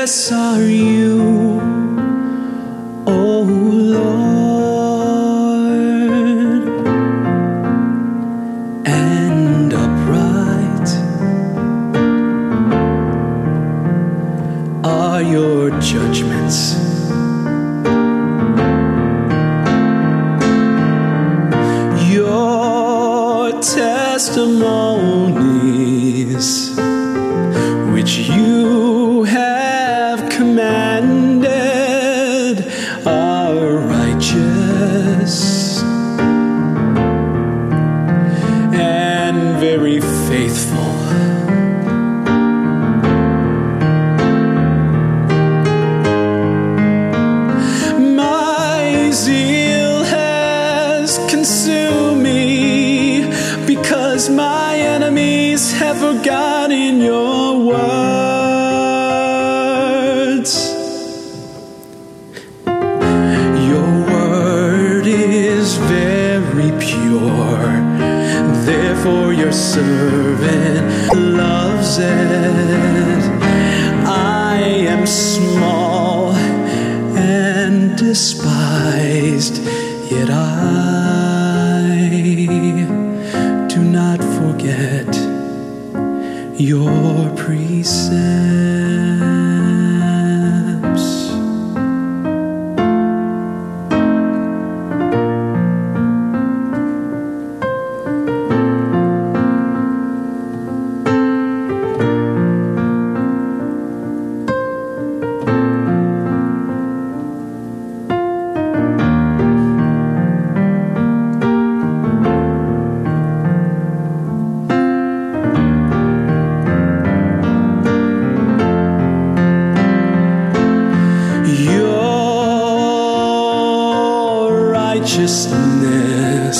Precious are you, O Lord, and upright are your judgments. Your testimonies, which you have commanded, are righteous and very faithful. My zeal has consumed me because my enemies have forgotten your words. Your word is very pure, therefore your servant loves it. I am small and despised, yet I do not forget your precepts. Righteousness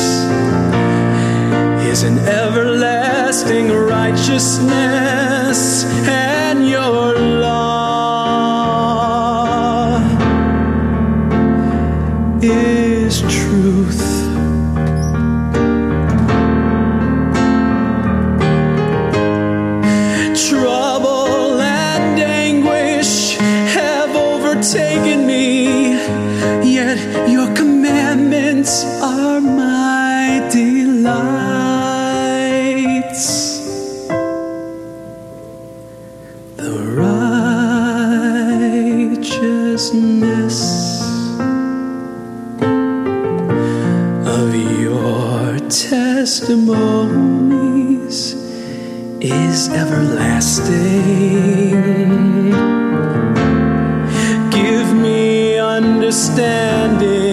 is an everlasting righteousness, and your law is truth. Trouble and anguish have overtaken me, yet your commandments are my delights. The righteousness of your testimonies is everlasting. Give me understanding